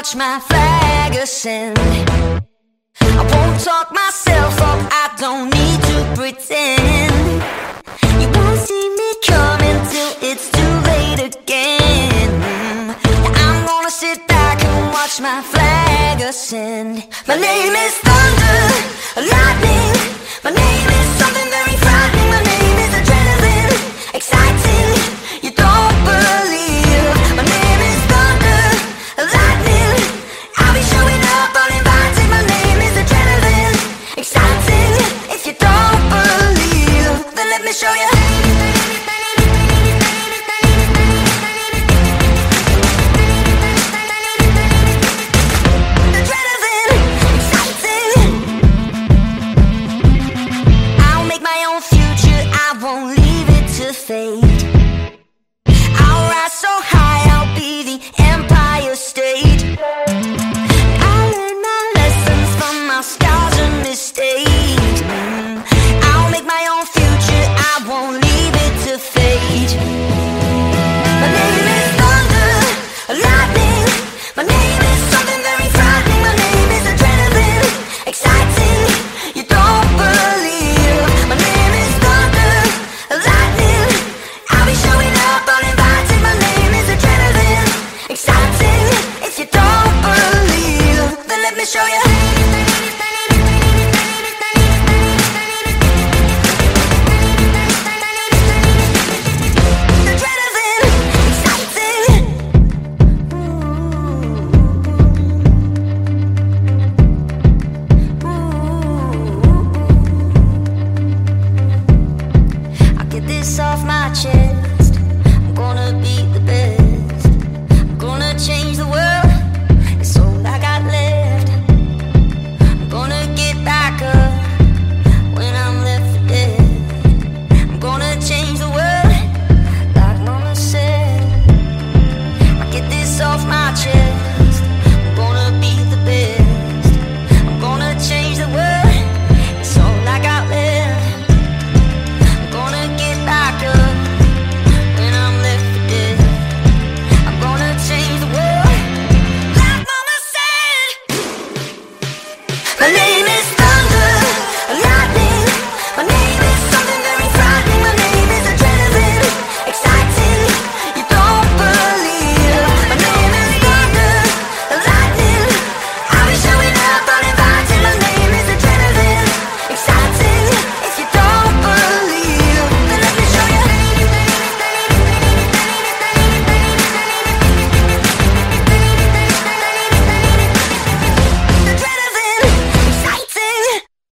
watch my flag ascend. I won't talk myself up, I don't need to pretend. You won't see me coming till it's too late again. I'm gonna sit back and watch my flag ascend. My name is thunder, lightning. My name is something very frightening. My name is adrenaline, exciting. You don't believe. My name is thunder, lightning. I'll be showing up uninvited. My name is adrenaline, exciting. If you don't believe, then let me show you. Won't leave it to fate. I'll rise so high, I'll be the Empire State. I learned my lessons from my scars and mistakes. I'll make my own future, I won't leave it to fate. My name is thunder, lightning. My name is something very frightening. My name is adrenaline, exciting. You don't believe. My name is thunder, lightning. I'll be showing up uninvited. My name is adrenaline, exciting. If you don't believe, then let me show you.